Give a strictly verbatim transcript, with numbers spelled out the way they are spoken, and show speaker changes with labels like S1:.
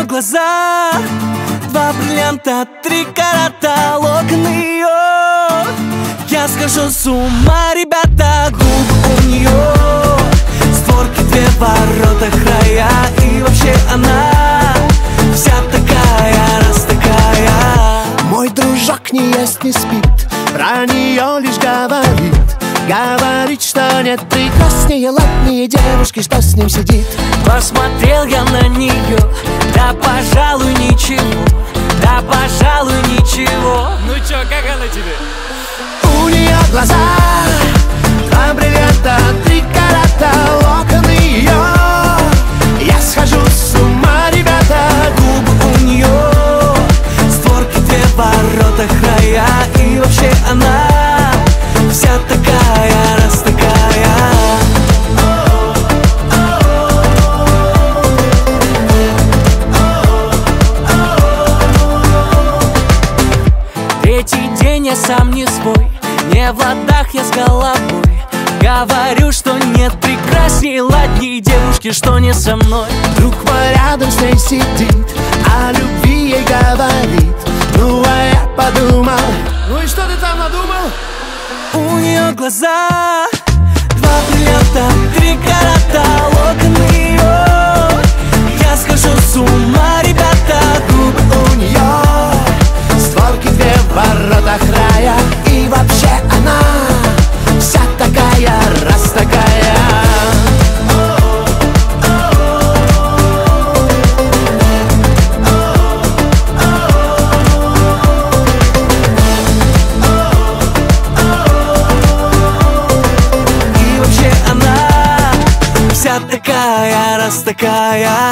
S1: глаза два бриллианта, три карата, локоны ее. Я схожу с ума, ребята, губы у нее, створки две, ворота, края. И вообще она вся такая, раз такая.
S2: Мой дружок не ест, не спит, про нее лишь говорит. Говорит, что нет прекраснее, ладнее девушки, что с ним сидит.
S1: Посмотрел я на нее, да пожалуй ничего, да пожалуй ничего.
S3: Ну чё, как она тебе?
S2: У нее глаза два бриллианта, три карата, локоны ее. Я схожу с ума, ребята,
S1: губы у нее, створки две, ворота, края. И вообще она вся такая, раз такая. Третий день я сам не свой, не в ладах я с головой. Говорю, что нет прекрасней, ладней девушки, что не со мной.
S2: Друг мой рядом с ней сидит, о любви ей говорит. Ну а я подумал,
S3: Ну и что ты там надумал?
S1: У нее глаза два бриллианта, три карата, локоны ее. Я схожу с ума, ребята,
S2: губы у нее, створки две, ворота, края. И вообще она вся такая, раз такая.
S1: вся такая, раз такая.